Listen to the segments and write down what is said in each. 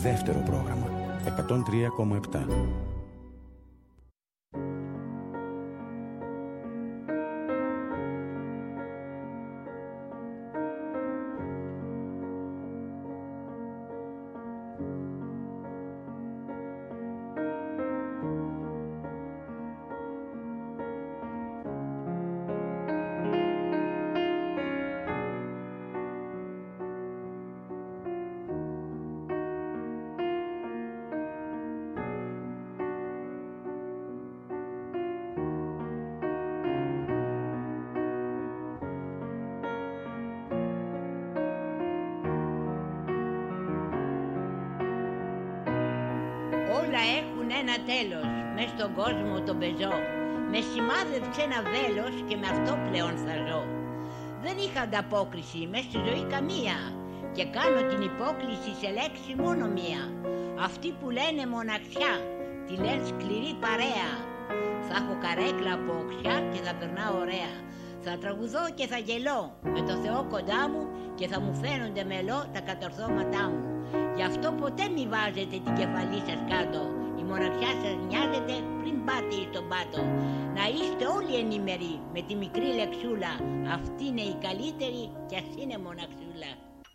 δεύτερο πρόγραμμα 103,7. Όλα έχουν ένα τέλος, μες στον κόσμο τον πεζό. Με σημάδεψε ένα βέλος και με αυτό πλέον θα ζω. Δεν είχα ανταπόκριση μες στη ζωή καμία και κάνω την υπόκληση σε λέξη μόνο μία. Αυτοί που λένε μοναξιά, τη λένε σκληρή παρέα. Θα έχω καρέκλα από οξιά και θα περνάω ωραία. Θα τραγουδώ και θα γελώ με το Θεό κοντά μου και θα μου φαίνονται μελό τα κατορθώματά μου. Γι' αυτό ποτέ μη βάζετε την κεφαλή σας κάτω. Η μοναξιά σας νοιάζεται πριν πάτε στον πάτο. Να είστε όλοι ενήμεροι με τη μικρή λεξούλα. Αυτή είναι η καλύτερη κι ας είναι μοναξούλα.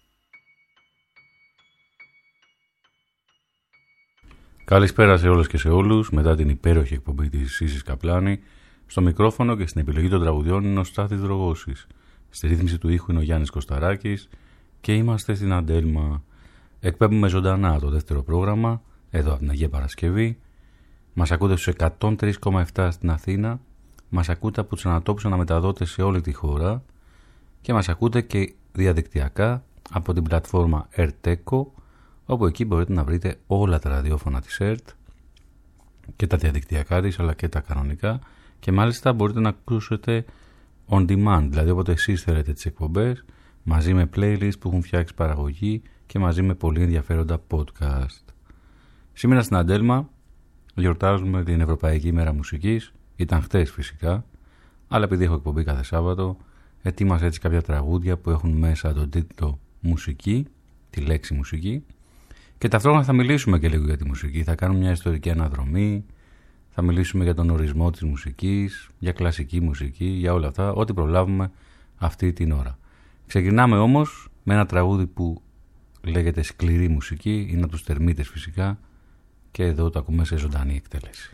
Καλησπέρα σε όλες και σε όλους. Μετά την υπέροχη εκπομπή της Σύσης Καπλάνη, στο μικρόφωνο και στην επιλογή των τραγουδιών είναι ο Στάθης Δρογώσης. Στη ρύθμιση του ήχου είναι ο Γιάννης Κωσταράκης και είμαστε στην Αντέλμα. Εκπέμπουμε ζωντανά το δεύτερο πρόγραμμα, εδώ από την Αγία Παρασκευή. Μας ακούτε στους 103,7 στην Αθήνα, μας ακούτε από τους ανατόπους αναμεταδότες σε όλη τη χώρα και μας ακούτε και διαδικτυακά από την πλατφόρμα ERTECO, όπου εκεί μπορείτε να βρείτε όλα τα ραδιόφωνα της ΕΡΤ και τα διαδικτυακά της αλλά και τα κανονικά, και μάλιστα μπορείτε να ακούσετε on demand, δηλαδή όποτε εσείς θέλετε τις εκπομπές, μαζί με playlist που έχουν φτιάξει παραγωγή και μαζί με πολύ ενδιαφέροντα podcast. Σήμερα στην Αντέλμα γιορτάζουμε την Ευρωπαϊκή ημέρα μουσικής. Ήταν χτες φυσικά, αλλά επειδή έχω εκπομπή κάθε Σάββατο, ετοίμασα έτσι κάποια τραγούδια που έχουν μέσα τον τίτλο μουσική, τη λέξη μουσική, και ταυτόχρονα θα μιλήσουμε και λίγο για τη μουσική. Θα κάνουμε μια ιστορική αναδρομή, θα μιλήσουμε για τον ορισμό της μουσικής, για κλασική μουσική, για όλα αυτά, ό,τι προλάβουμε αυτή την ώρα. Ξεκινάμε όμως με ένα τραγούδι που λέγεται σκληρή μουσική, είναι από τους Τερμίτες φυσικά, και εδώ το ακούμε σε ζωντανή εκτέλεση.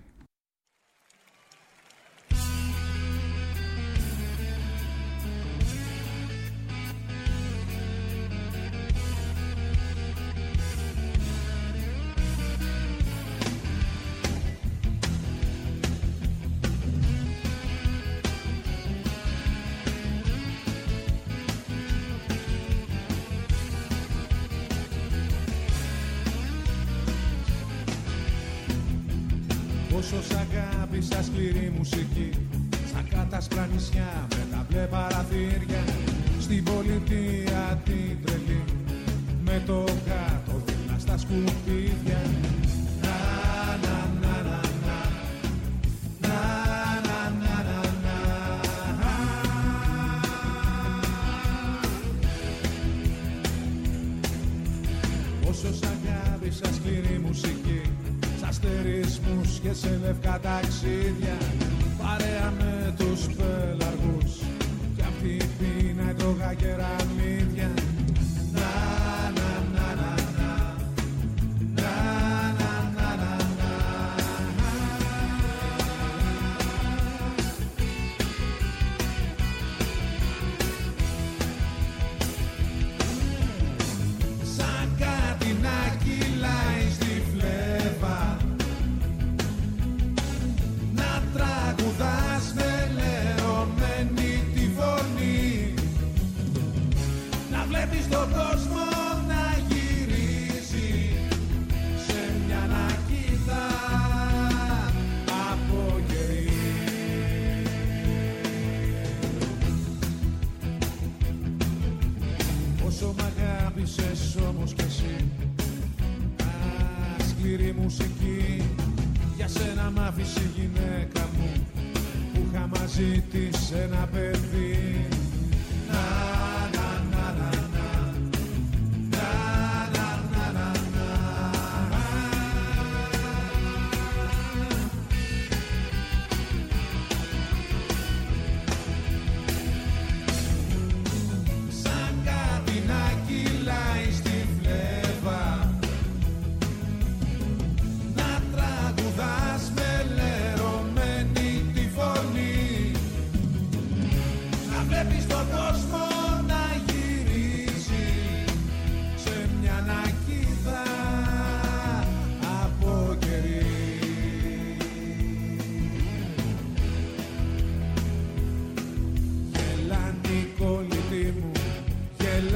Πόσο σ' αγάπησα σκληρή μουσική, στα κάτασπρα νησιά με τα μπλε παραθύρια, στην πολιτεία την τρελή, με το κάτω δίπλα στα σκουπίδια. Να, να, να, να, να, να, να, να, να, να. Πόσο σ' αγάπησα σκληρή μουσική, σ' αστερισμούς και σε λευκά ταξίδια, παρέα με τους πελαργούς κι απ' την πείνα έτρωγα κεραμίδια. Να, να, να, να, να, να, να, να, να, να. Σαν κάτι να κυλάει στη φλέβα, να τραγουδάς με λερωμένη τη φωνή, να βλέπεις τον κόσμο να γυρίζει σε μια νακίδα από γερή. Όσο μ' αγάπησες όμως κι εσύ, σκληρή μουσική, για σένα μ' άφησε η γυναίκα μου που είχα μαζί της ένα παιδί. Να, να, να, να, να, να, να, να, να, να.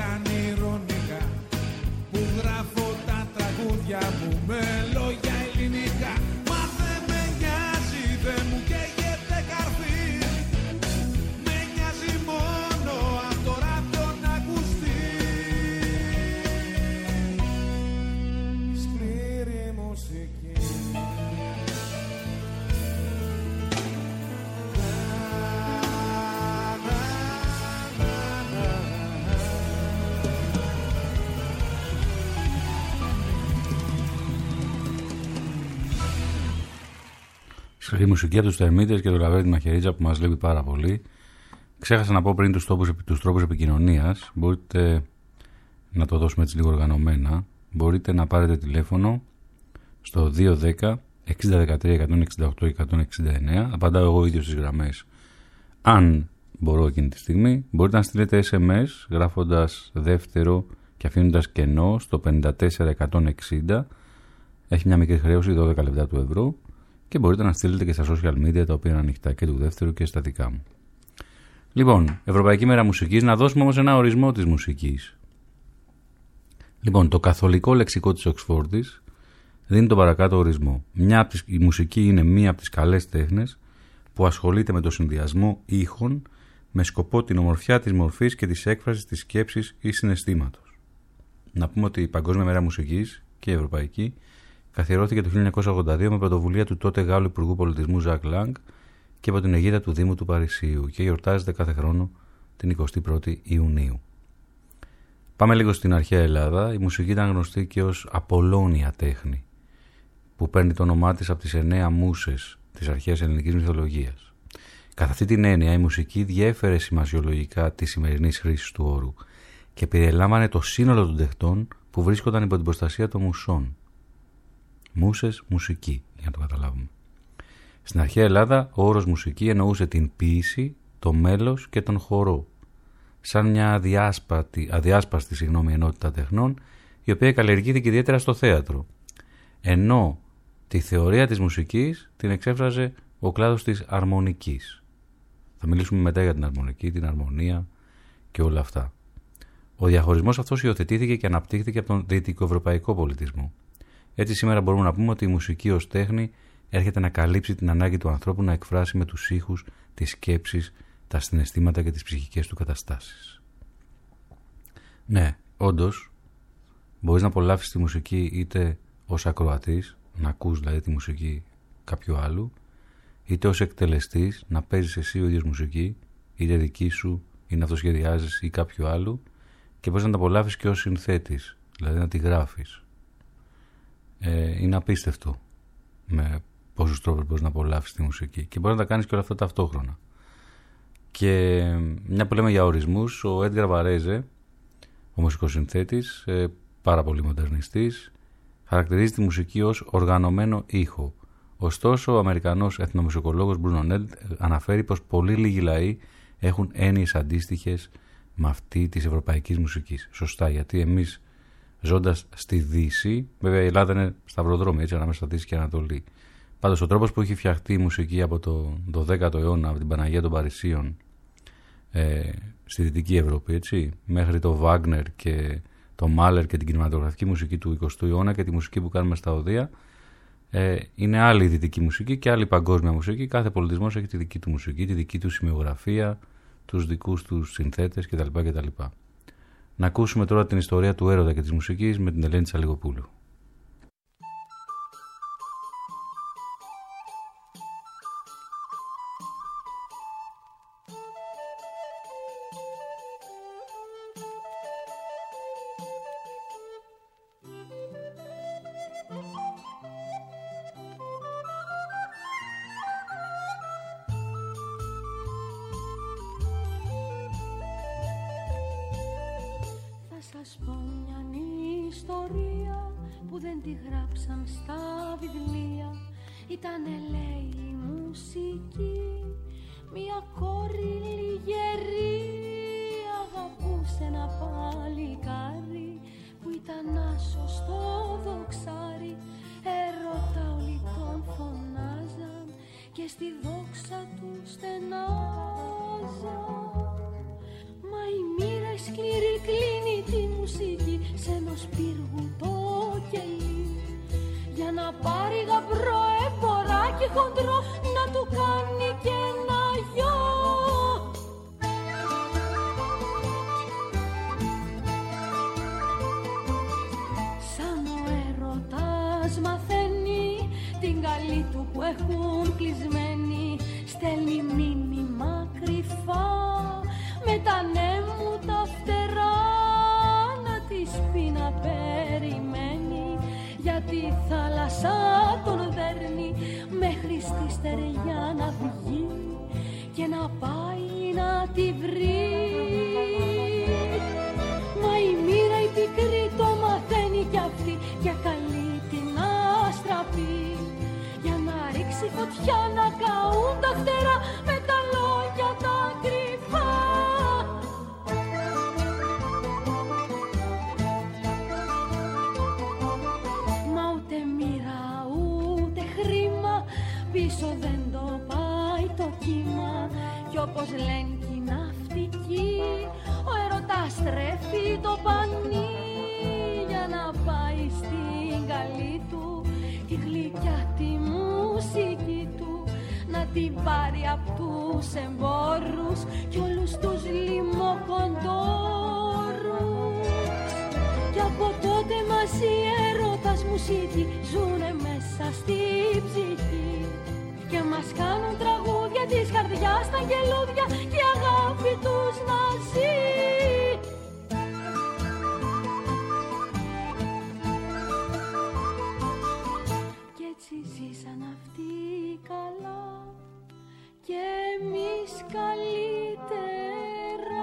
κάνει ειρωνικά, που γράφω τα τραγούδια μου με λόγια ελληνικά. Μα δεν με νοιάζει, δεν μου καίγεται καρφί, με νοιάζει μόνο αν το ράδιο να ακουστεί. Σκληρή μουσική. Σκληρή μουσική από τους Τερμίτες και το Λαβέρι τη Μαχαιρίτσα που μας λείπει πάρα πολύ. Ξέχασα να πω πριν τους τρόπους επικοινωνίας. Μπορείτε να το δώσουμε έτσι λίγο οργανωμένα. Μπορείτε να πάρετε τηλέφωνο στο 210 6013 168 169. Απαντάω εγώ ίδιος στις γραμμές αν μπορώ εκείνη τη στιγμή. Μπορείτε να στείλετε SMS γράφοντας δεύτερο και αφήνοντας κενό στο 54160. Έχει μια μικρή χρέωση 12 λεπτά του ευρώ. Και μπορείτε να στείλετε και στα social media, τα οποία είναι ανοιχτά και του δεύτερου και στα δικά μου. Λοιπόν, Ευρωπαϊκή Μέρα Μουσικής. Να δώσουμε όμως ένα ορισμό της μουσικής. Λοιπόν, το καθολικό λεξικό της Οξφόρδης δίνει τον παρακάτω ορισμό. Η μουσική είναι μία από τις καλές τέχνες που ασχολείται με το συνδυασμό ήχων με σκοπό την ομορφιά της μορφής και της έκφρασης της σκέψης ή συναισθήματος. Να πούμε ότι η Παγκόσμια Μέρα Μουσικής και η Ευρωπαϊκή καθιερώθηκε το 1982 με πρωτοβουλία του τότε Γάλλου Υπουργού Πολιτισμού Ζακ Λάγκ και από την αιγίδα του Δήμου του Παρισίου και γιορτάζεται κάθε χρόνο την 21η Ιουνίου. Πάμε λίγο στην αρχαία Ελλάδα. Η μουσική ήταν γνωστή και ως Απολώνια τέχνη, που παίρνει το όνομά της από τις 9 μούσες της αρχαίας ελληνικής μυθολογίας. Κατά αυτή την έννοια, η μουσική διέφερε σημασιολογικά τη σημερινή χρήση του όρου και περιλάμβανε το σύνολο των τεχνών που βρίσκονταν υπό την προστασία των μουσών. Μούσες, μουσική, για να το καταλάβουμε. Στην αρχαία Ελλάδα, ο όρος μουσική εννοούσε την ποίηση, το μέλος και τον χορό, σαν μια αδιάσπαστη ενότητα τεχνών, η οποία καλλιεργήθηκε ιδιαίτερα στο θέατρο. Ενώ τη θεωρία της μουσικής την εξέφραζε ο κλάδος της αρμονικής. Θα μιλήσουμε μετά για την αρμονική, την αρμονία και όλα αυτά. Ο διαχωρισμός αυτός υιοθετήθηκε και αναπτύχθηκε από τον δυτικοευρωπαϊκό πολιτισμό. Έτσι σήμερα μπορούμε να πούμε ότι η μουσική ως τέχνη έρχεται να καλύψει την ανάγκη του ανθρώπου να εκφράσει με τους ήχους, τις σκέψεις, τα συναισθήματα και τις ψυχικές του καταστάσεις. Ναι, όντως, μπορείς να απολαύσεις τη μουσική είτε ως ακροατής, να ακούς δηλαδή τη μουσική κάποιου άλλου, είτε ως εκτελεστής, να παίζεις εσύ ο ίδιος μουσική, είτε δική σου ή να αυτοσχεδιάζεις ή κάποιου άλλου, και μπορείς να τα απολαύσεις και ως συνθέτης, δηλαδή να τη γράφεις. Είναι απίστευτο με πόσους τρόπους μπορείς να απολαύσεις τη μουσική και μπορείς να τα κάνεις και όλα αυτά ταυτόχρονα. Και μια που λέμε για ορισμούς, ο Έντγκαρ Βαρέζε, ο μουσικοσυνθέτης, πάρα πολύ μοντερνιστής, χαρακτηρίζει τη μουσική ως οργανωμένο ήχο. Ωστόσο, ο Αμερικανός εθνομουσικολόγος Μπρούνο Νέλ αναφέρει πως πολύ λίγοι λαοί έχουν έννοιες αντίστοιχες με αυτή της ευρωπαϊκής μουσικής. Σωστά, γιατί εμείς ζώντας στη Δύση, βέβαια η Ελλάδα είναι σταυροδρόμι, έτσι, ανάμεσα στη Δύση και Ανατολή. Πάντως ο τρόπος που έχει φτιαχτεί η μουσική από το 12ο αιώνα, από την Παναγία των Παρισίων στη Δυτική Ευρώπη, έτσι, μέχρι το Βάγνερ και το Μάλερ και την κινηματογραφική μουσική του 20ου αιώνα και τη μουσική που κάνουμε στα οδεία, είναι άλλη η δυτική μουσική και άλλη παγκόσμια μουσική. Κάθε πολιτισμός έχει τη δική του μουσική, τη δική του σημειογραφία, τους δικούς του συνθέτες κτλ. Να ακούσουμε τώρα την ιστορία του έρωτα και της μουσικής με την Ελένη Τσαλιγοπούλου. σας πω μια ιστορία που δεν τη γράψαν στα βιβλία. Ήτανε λέει η μουσική, μια κόρη λιγερή αγαπούσε ένα παλικάρι που ήταν άσος στο δοξάρι. Έρωτα όλοι τον φωνάζαν και στη δόξα του στενάζαν. Μα η μοίρα σκληρή κλείνει χοντρό να του κάνει και ένα γιο. Σαν ο έρωτας μαθαίνει την καλή του που έχουν κλεισμένη, στέλνει μήνυμα κρυφά με τα νέμου τα φτερά, να της πει να περιμένει, γιατί η θάλασσα τον δέρνει μέχρι στη στεριά να βγει και να πάει να τη βρει. Μα η μοίρα η πικρή το μαθαίνει κι αυτή και καλεί την άστραπη για να ρίξει φωτιά, να καούν τα φτερά με τα λόγια τα κρυφά. Μα ούτε μοίρα ούτε χρήμα πίσω δεν το πάει το κύμα, κι όπως λένε κι οι ναυτικοί, ο έρωτας τρέφει το πανί για να πάει στην καλή του τη γλυκιά τη μουσική του, να την πάρει απ' τους εμπόρους κι όλους τους λιμοκοντόρους. Κι από τότε μαζί έρωτας μουσική ζουνε μέσα στη ψυχή και μας κάνουν τραγούδια της καρδιάς τα γελούδια και η αγάπη τους να ζει. Κι έτσι ζήσαν αυτοί καλά και εμείς καλύτερα.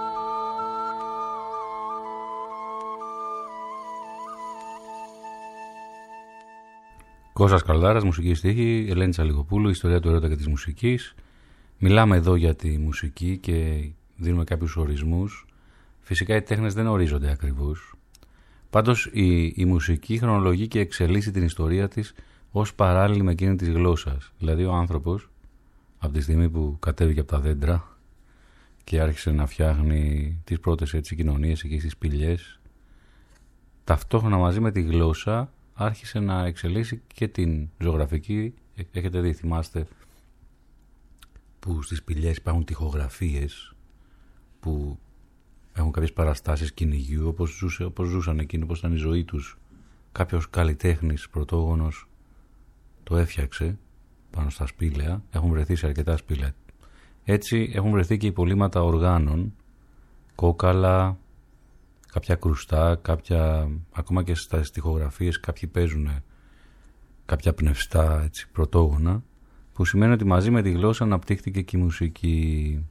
Κώστας Καλδάρας, μουσική στίχη, Ελένη Τσαλιγοπούλου, ιστορία του έρωτα και της μουσικής. Μιλάμε εδώ για τη μουσική και δίνουμε κάποιους ορισμούς. Φυσικά οι τέχνες δεν ορίζονται ακριβώς. Πάντως η μουσική χρονολογεί και εξελίσσει την ιστορία της ως παράλληλη με εκείνη της γλώσσας. Δηλαδή ο άνθρωπος από τη στιγμή που κατέβηκε από τα δέντρα και άρχισε να φτιάχνει τις πρώτες έτσι κοινωνίες εκεί στις σπηλιές, ταυτόχρονα μαζί με τη γλώσσα άρχισε να εξελίσσει και την ζωγραφική. Έχετε δει, θυμάστε, που στις σπηλιές υπάρχουν τοιχογραφίες που έχουν κάποιες παραστάσεις κυνηγιού, όπως ζούσαν εκείνοι, όπως ήταν η ζωή τους. Κάποιος καλλιτέχνης πρωτόγονος το έφτιαξε πάνω στα σπήλαια. Έχουν βρεθεί σε αρκετά σπήλαια. Έτσι έχουν βρεθεί και υπολείμματα οργάνων, κόκαλα, κάποια κρουστά, κάποια, ακόμα και στα στιχογραφίες κάποιοι παίζουν κάποια πνευστά έτσι, πρωτόγωνα, που σημαίνει ότι μαζί με τη γλώσσα αναπτύχθηκε και η μουσική.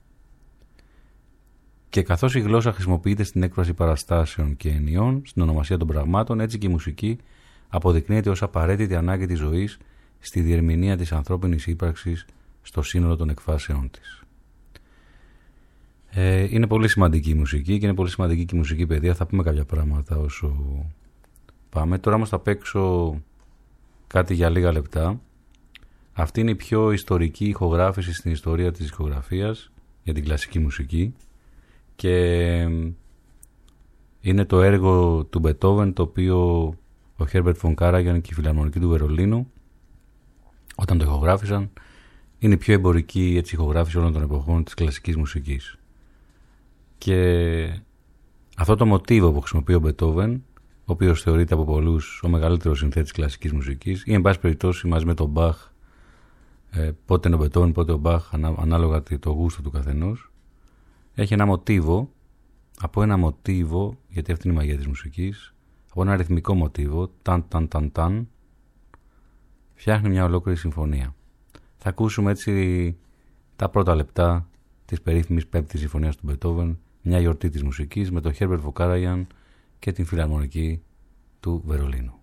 Και καθώς η γλώσσα χρησιμοποιείται στην έκφραση παραστάσεων και ενιών, στην ονομασία των πραγμάτων, έτσι και η μουσική αποδεικνύεται ως απαραίτητη ανάγκη της ζωής στη διερμηνία της ανθρώπινης ύπαρξης στο σύνολο των εκφάσεών της. Είναι πολύ σημαντική η μουσική και είναι πολύ σημαντική και η μουσική παιδεία. Θα πούμε κάποια πράγματα όσο πάμε. Τώρα όμως θα παίξω κάτι για λίγα λεπτά. Αυτή είναι η πιο ιστορική ηχογράφηση στην ιστορία της ηχογραφίας για την κλασική μουσική και είναι το έργο του Μπετόβεν, το οποίο ο Herbert von Karajan και η Φιλαρμονική του Βερολίνου όταν το ηχογράφησαν, είναι η πιο εμπορική έτσι, ηχογράφηση όλων των εποχών της κλασικής μουσικής. Και αυτό το μοτίβο που χρησιμοποιεί ο Μπετόβεν, ο οποίος θεωρείται από πολλούς ο μεγαλύτερος συνθέτης κλασικής μουσικής, ή εν πάση περιπτώσει μαζί με τον Μπαχ, πότε είναι ο Μπετόβεν, πότε ο Μπαχ, ανάλογα το γούστο του καθενός, έχει ένα μοτίβο, από ένα μοτίβο, γιατί αυτή είναι η μαγεία της μουσικής, από ένα αριθμικό μοτίβο, ταν ταν ταν ταν, φτιάχνει μια ολόκληρη συμφωνία. Θα ακούσουμε έτσι τα πρώτα λεπτά της περίφημης πέμπτης συμφωνίας του Μπετόβεν, μια γιορτή της μουσικής με τον Herbert von Karajan και την Φιλαρμονική του Βερολίνου.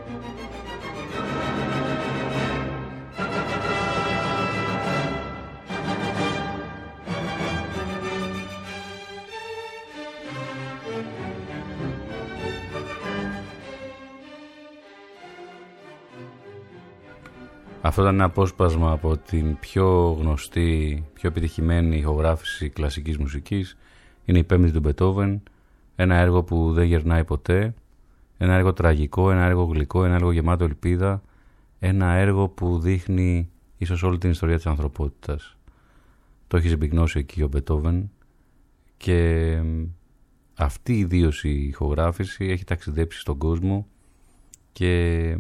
Αυτό ήταν ένα απόσπασμα από την πιο γνωστή, πιο επιτυχημένη ηχογράφηση κλασικής μουσικής. Είναι η Πέμπτη του Μπετόβεν, ένα έργο που δεν γερνάει ποτέ, ένα έργο τραγικό, ένα έργο γλυκό, ένα έργο γεμάτο ελπίδα, ένα έργο που δείχνει ίσως όλη την ιστορία της ανθρωπότητας. Το έχει συμπυκνώσει εκεί ο Μπετόβεν και αυτή ιδίως η ηχογράφηση έχει ταξιδέψει στον κόσμο και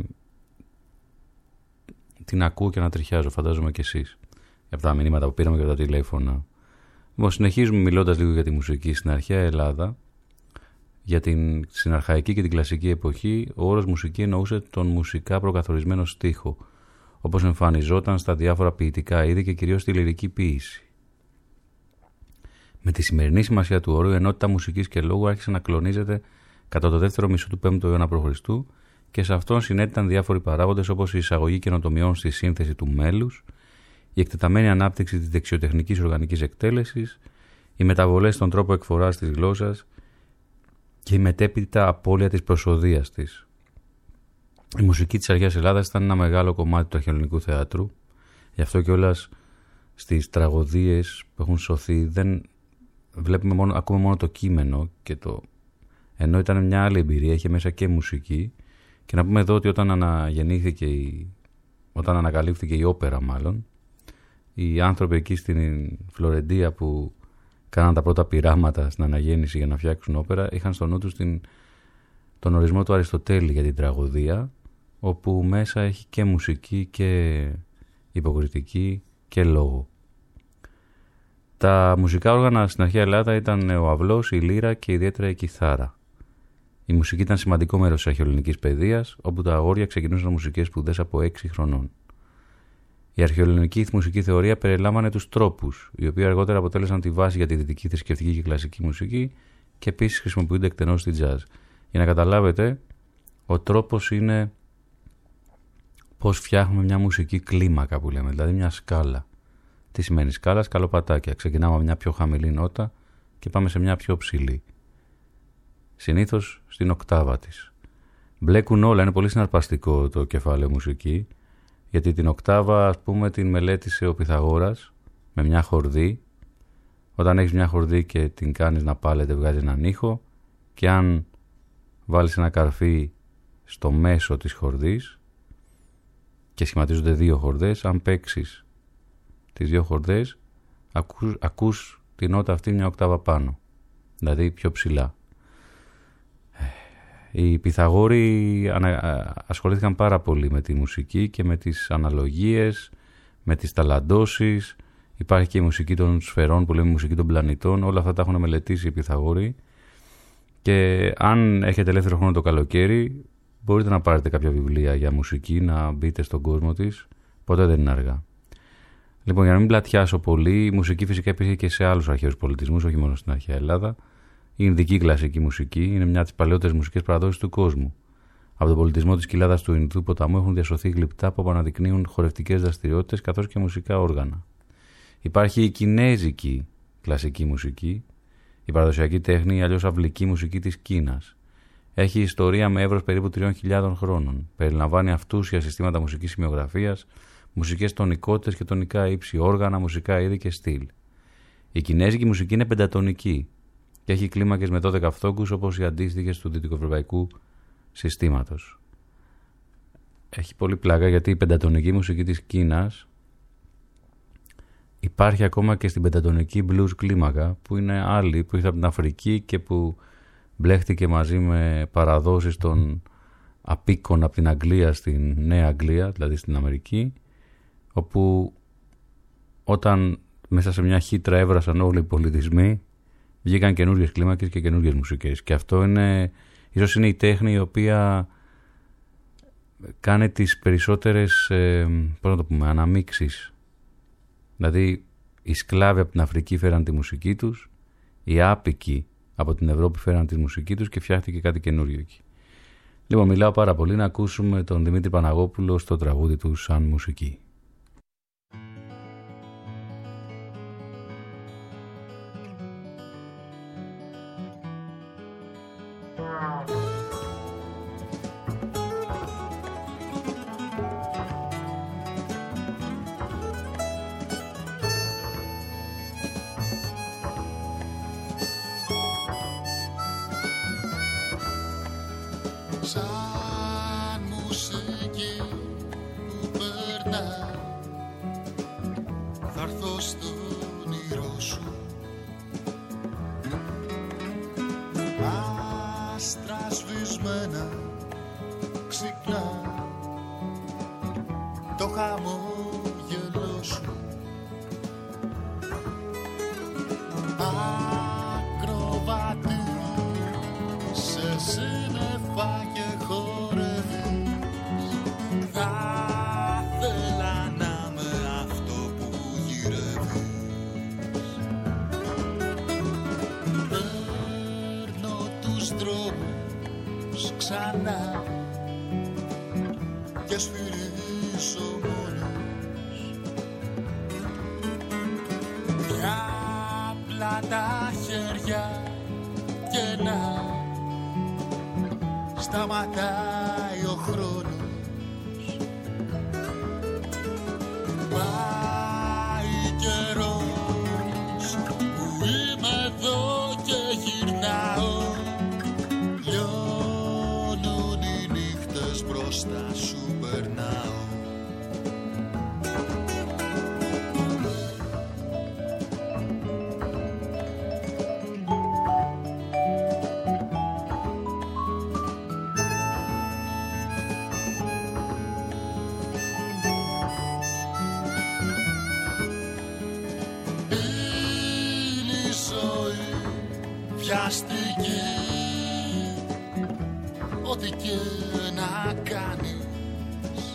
την ακούω και να τριχιάζω, φαντάζομαι και εσείς, από τα μηνύματα που πήραμε και από τα τηλέφωνα. Λοιπόν, συνεχίζουμε μιλώντας λίγο για τη μουσική. Στην αρχαία Ελλάδα, στην αρχαϊκή και την κλασική εποχή, ο όρος μουσική εννοούσε τον μουσικά προκαθορισμένο στίχο, όπως εμφανιζόταν στα διάφορα ποιητικά είδη και κυρίως στη λυρική ποίηση. Με τη σημερινή σημασία του όρου, η ενότητα μουσικής και λόγου άρχισε να κλονίζεται κατά το δεύτερο μισό του 5ου αιώνα π.Χ. και σε αυτόν συνέτειναν διάφοροι παράγοντες όπως η εισαγωγή καινοτομιών στη σύνθεση του μέλους, η εκτεταμένη ανάπτυξη της δεξιοτεχνικής οργανικής εκτέλεσης, οι μεταβολές στον τρόπο εκφοράς της γλώσσας και η μετέπειτα απώλεια της προσοδείας της. Η μουσική της αρχαίας Ελλάδας ήταν ένα μεγάλο κομμάτι του αρχαιοελληνικού θεάτρου, γι' αυτό κιόλας στις τραγωδίες που έχουν σωθεί δεν ακούμε μόνο το κείμενο ενώ ήταν μια άλλη εμπειρία, είχε μέσα και μουσική. Και να πούμε εδώ ότι όταν ανακαλύφθηκε η όπερα μάλλον, οι άνθρωποι εκεί στην Φλωρεντία που κάναν τα πρώτα πειράματα στην αναγέννηση για να φτιάξουν όπερα είχαν στο νου τους τον ορισμό του Αριστοτέλη για την τραγωδία, όπου μέσα έχει και μουσική και υποκριτική και λόγο. Τα μουσικά όργανα στην αρχαία Ελλάδα ήταν ο αυλός, η λύρα και ιδιαίτερα η κιθάρα. Η μουσική ήταν σημαντικό μέρος της αρχαιοελληνικής παιδείας, όπου τα αγόρια ξεκινούσαν μουσικές σπουδές από 6 χρονών. Η αρχαιοελληνική μουσική θεωρία περιλάμβανε τους τρόπους, οι οποίοι αργότερα αποτέλεσαν τη βάση για τη δυτική θρησκευτική και κλασική μουσική και επίσης χρησιμοποιούνται εκτενώς στη jazz. Για να καταλάβετε, ο τρόπος είναι πώς φτιάχνουμε μια μουσική κλίμακα που λέμε, δηλαδή μια σκάλα. Τι σημαίνει σκάλα? Σκαλοπατάκια. Ξεκινάμε με μια πιο χαμηλή νότα και πάμε σε μια πιο ψηλή. Συνήθως στην οκτάβα της. Μπλέκουν όλα, είναι πολύ συναρπαστικό το κεφάλαιο μουσική, γιατί την οκτάβα, ας πούμε, την μελέτησε ο Πυθαγόρας με μια χορδή. Όταν έχεις μια χορδή και την κάνεις να πάλεται, βγάζει έναν ήχο, και αν βάλεις ένα καρφί στο μέσο της χορδής και σχηματίζονται 2 χορδές, αν παίξεις τις 2 χορδές, ακούς την νότα αυτή μια οκτάβα πάνω, δηλαδή πιο ψηλά. Οι Πυθαγόροι ασχολήθηκαν πάρα πολύ με τη μουσική και με τις αναλογίες, με τις ταλαντώσεις. Υπάρχει και η μουσική των σφαιρών που λέμε μουσική των πλανητών. Όλα αυτά τα έχουν μελετήσει οι Πυθαγόροι. Και αν έχετε ελεύθερο χρόνο το καλοκαίρι, μπορείτε να πάρετε κάποια βιβλία για μουσική, να μπείτε στον κόσμο της. Ποτέ δεν είναι αργά. Λοιπόν, για να μην πλατιάσω πολύ, η μουσική φυσικά υπήρχε και σε άλλους αρχαίους πολιτισμούς, όχι μόνο στην αρχαία Ελλάδα. Η Ινδική κλασική μουσική είναι μια από τις παλαιότερες μουσικές παραδόσεις του κόσμου. Από τον πολιτισμό της κοιλάδας του Ινδού ποταμού έχουν διασωθεί γλυπτά που αναδεικνύουν χορευτικές δραστηριότητες καθώς και μουσικά όργανα. Υπάρχει η Κινέζικη κλασική μουσική, η παραδοσιακή τέχνη ή αλλιώς αυλική μουσική της Κίνας. Έχει ιστορία με εύρος περίπου 3.000 χρόνων. Περιλαμβάνει αυτούσια συστήματα μουσικής σημειογραφίας, μουσικές τονικότητες και τονικά ύψη, όργανα, μουσικά είδη και στυλ. Η Κινέζικη μουσική είναι πεντατονική και έχει κλίμακες με 12 φθόγκους όπως οι αντίστοιχες του δυτικοευρωπαϊκού συστήματος. Έχει πολύ πλάκα γιατί η πεντατονική μουσική της Κίνας υπάρχει ακόμα και στην πεντατονική blues κλίμακα, που είναι άλλη, που ήρθε από την Αφρική και που μπλέχτηκε μαζί με παραδόσεις των απίκων από την Αγγλία στην Νέα Αγγλία, δηλαδή στην Αμερική, όπου όταν μέσα σε μια χύτρα έβρασαν όλοι οι πολιτισμοί, βγήκαν καινούργιες κλίμακες και καινούργιες μουσικές. Και αυτό ίσως είναι η τέχνη η οποία κάνει τις περισσότερες, πώς να το πούμε, αναμίξεις. Δηλαδή, οι σκλάβοι από την Αφρική φέραν τη μουσική τους, οι άπικοι από την Ευρώπη φέραν τη μουσική τους και φτιάχτηκε κάτι καινούριο εκεί. Λοιπόν, μιλάω πάρα πολύ να ακούσουμε τον Δημήτρη Παναγόπουλο στο τραγούδι του «Σαν μουσική». Σαν μουσική που περνά, θα έρθω στο όνειρό σου. Άστρα σβησμένα ξυπνά το χαμόγελό σου. Ακροβάτη σε σύννεφα και χορεύεις. Θα θέλα να με αυτό που γυρεύεις. Παίρνω τους δρόμους ξανά και σφυρίζω μόνος. Διάπλα τα χέρια και να σταματάει ο χρόνος. Πάει καιρός που είμαι εδώ και γυρνάω. Λιώνουν οι νύχτες μπροστά σου περνάω. Βιαστική, ό,τι και να κάνεις,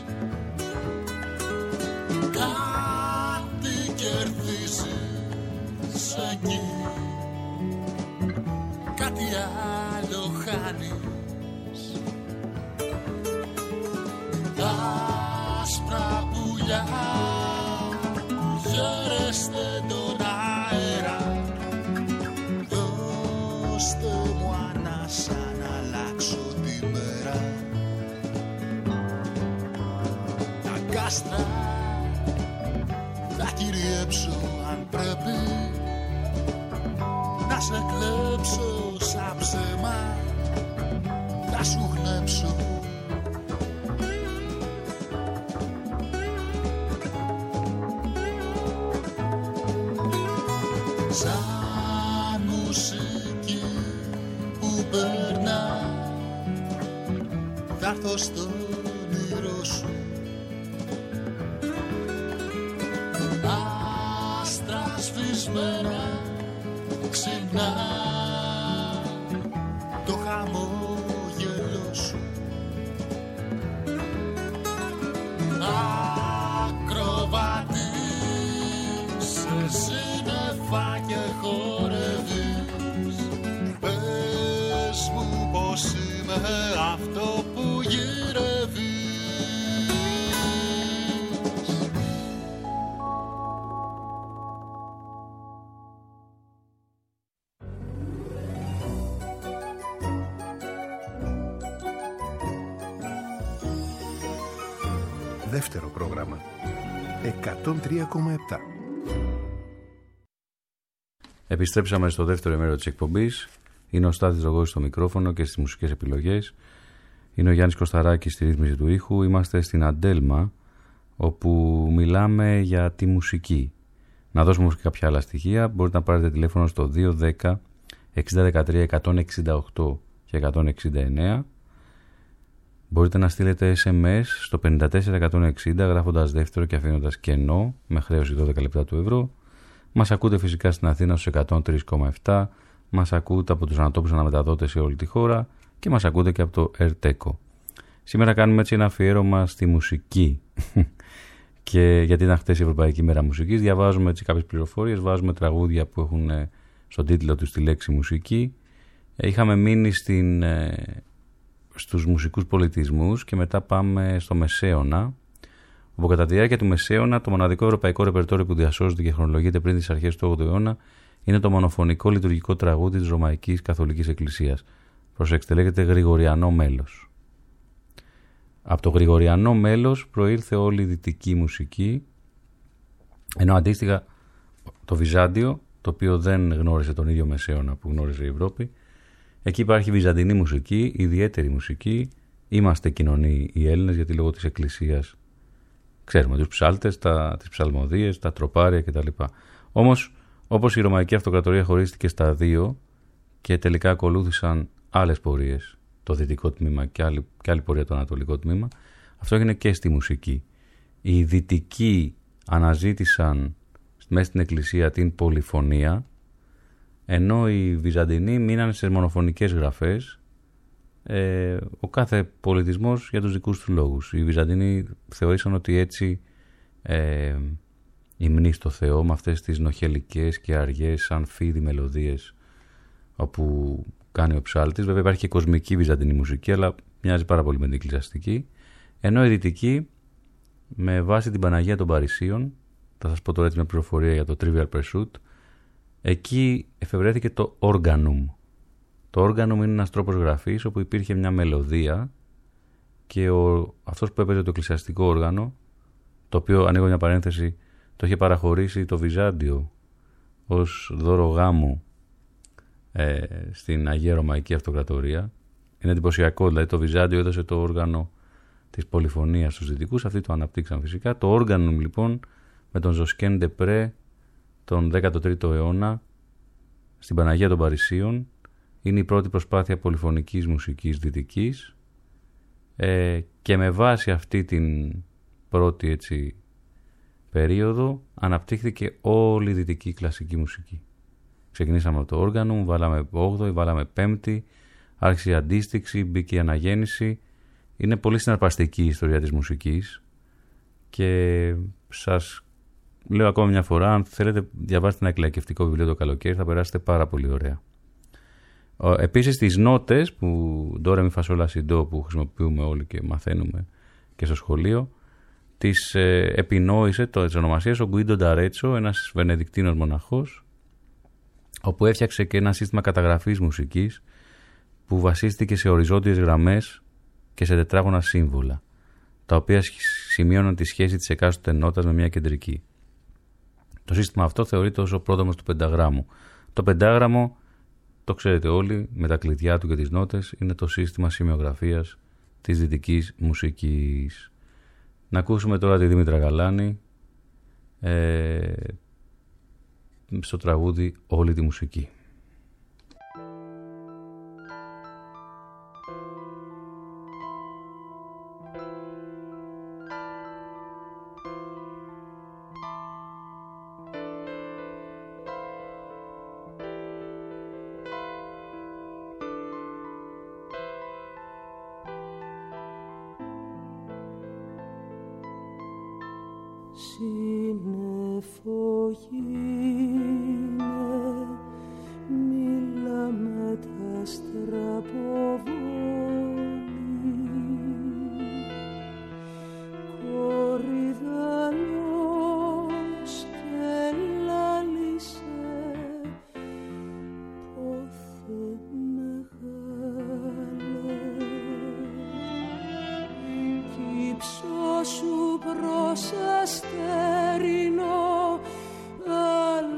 κάτι κερδίζεις εκεί, κάτι άλλο χάνεις. Άσπρα πουλιά που χαίρεστε τον αέρα, δώστε μου ανάσα να αλλάξω τη μέρα. Τα κάστρα θα κυριέψω αν πρέπει, να σε κλέψω σαν ψέμα, θα σου γνέψω. Σαν μουσική που περνά, θα έρθω στο όνειρό σου. Άστρα σβησμένα ξυπνά το χαμόγελό σου. Ακροβάτη σε σύννεφα και χορεύεις. Πες μου πως είμαι αυτό που γυρεύεις. Δεύτερο πρόγραμμα 103,7. Επιστρέψαμε στο δεύτερο μέρο της εκπομπής. Είναι ο Στάθης Δρογός στο μικρόφωνο και στις μουσικές επιλογές. Είναι ο Γιάννης Κωσταράκης στη ρύθμιση του ήχου. Είμαστε στην Αντέλμα, όπου μιλάμε για τη μουσική. Να δώσουμε και κάποια άλλα στοιχεία. Μπορείτε να πάρετε τηλέφωνο στο 210 6013 168 και 169. Μπορείτε να στείλετε SMS στο 54160 γράφοντας δεύτερο και αφήνοντας κενό με χρέωση 12 λεπτά του ευρώ. Μας ακούτε φυσικά στην Αθήνα στους 103,7. Μας ακούτε από τους ανατόπους αναμεταδότες σε όλη τη χώρα και μας ακούτε και από το ΕΡΤΕΚΟ. Σήμερα κάνουμε έτσι ένα αφιέρωμα στη μουσική. Και γιατί ήταν χτες η Ευρωπαϊκή Μέρα Μουσικής, διαβάζουμε έτσι κάποιες πληροφορίες, βάζουμε τραγούδια που έχουν στον τίτλο τους τη λέξη μουσική. Είχαμε μείνει στην στους μουσικούς πολιτισμούς και μετά πάμε στο Μεσαίωνα, όπου κατά τη διάρκεια του Μεσαίωνα το μοναδικό ευρωπαϊκό ρεπερτόριο που διασώζεται και χρονολογείται πριν τις αρχές του 8ου αιώνα είναι το μονοφωνικό λειτουργικό τραγούδι της Ρωμαϊκής Καθολικής Εκκλησίας. Προσέξτε, λέγεται Γρηγοριανό μέλος. Από το Γρηγοριανό μέλος προήλθε όλη η δυτική μουσική, ενώ αντίστοιχα το Βυζάντιο, το οποίο δεν γνώρισε τον ίδιο Μεσαίωνα που γνώριζε η Ευρώπη, εκεί υπάρχει βυζαντινή μουσική, ιδιαίτερη μουσική. Είμαστε κοινωνοί οι Έλληνες, γιατί λόγω της Εκκλησίας ξέρουμε τους ψάλτες, τις ψαλμοδίες, τα τροπάρια κτλ. Όμως, όπως η Ρωμαϊκή Αυτοκρατορία χωρίστηκε στα δύο και τελικά ακολούθησαν άλλες πορείες, το δυτικό τμήμα και άλλη πορεία το ανατολικό τμήμα, αυτό έγινε και στη μουσική. Οι δυτικοί αναζήτησαν μέσα στην Εκκλησία την πολυφωνία, ενώ οι Βυζαντινοί μείναν σε μονοφωνικές γραφές, ο κάθε πολιτισμός για τους δικούς του λόγους. Οι Βυζαντινοί θεωρήσαν ότι έτσι υμνεί στο Θεό με αυτές τις νοχελικές και αργές σαν φίδι μελωδίες όπου κάνει ο ψάλτης. Βέβαια υπάρχει και κοσμική βυζαντινή μουσική, αλλά μοιάζει πάρα πολύ με την εκκλησιαστική, ενώ η δυτική με βάση την Παναγία των Παρισίων, θα σας πω τώρα έτσι μια πληροφορία για το Trivial Pursuit, εκεί εφευρέθηκε το organum. Το organum είναι ένας τρόπος γραφής όπου υπήρχε μια μελωδία και αυτός που έπαιζε το εκκλησιαστικό όργανο, το οποίο, ανοίγω μια παρένθεση, το είχε παραχωρήσει το Βυζάντιο ως δώρο γάμου στην Αγία Ρωμαϊκή Αυτοκρατορία. Είναι εντυπωσιακό, δηλαδή το Βυζάντιο έδωσε το όργανο της πολυφωνίας στους δυτικούς, αυτοί το αναπτύξαν φυσικά. Το όργανο λοιπόν με τον Ζωσκέν Ντεπρέ τον 13ο αιώνα στην Παναγία των Παρισίων είναι η πρώτη προσπάθεια πολυφωνικής μουσικής δυτικής, και με βάση αυτή την πρώτη έτσι περίοδο αναπτύχθηκε όλη η δυτική κλασική μουσική. Ξεκινήσαμε από το όργανο, βάλαμε 8η, βάλαμε 5η, άρχισε η αντίστοιξη, μπήκε η αναγέννηση. Είναι πολύ συναρπαστική η ιστορία της μουσικής και σας λέω ακόμα μια φορά, αν θέλετε διαβάστε ένα εκλαϊκευτικό βιβλίο το καλοκαίρι, θα περάσετε πάρα πολύ ωραία. Επίσης τις νότες που ντο ρε μι φα σολ ਲਾ σι ντο που χρησιμοποιούμε όλοι και μαθαίνουμε και στο σχολείο, τις επινόησε τις ονομασίες ο Γκουίντο Νταρέτσο, ένας Βενεδικτίνος μοναχός, όπου έφτιαξε και ένα σύστημα καταγραφής μουσικής που βασίστηκε σε οριζόντιες γραμμές και σε τετράγωνα σύμβολα, τα οποία σημείωναν τη σχέση της εκάστοτε νότας με μια κεντρική. Το σύστημα αυτό θεωρείται ως ο πρόδρομος του πενταγράμμου. Το πεντάγραμμο, το ξέρετε όλοι, με τα κλειδιά του και τις νότες, είναι το σύστημα σημειογραφίας της δυτικής μουσικής. Να ακούσουμε τώρα τη Δήμητρα Γαλάνη στο τραγούδι «Όλη τη μουσική». Σύννεφο γίνε, μίλα με τα στραποβόλη, κορυδαλός και λάλησε, πόθε μεγάλε, κι ύψος σου προς αστερινό, αλλά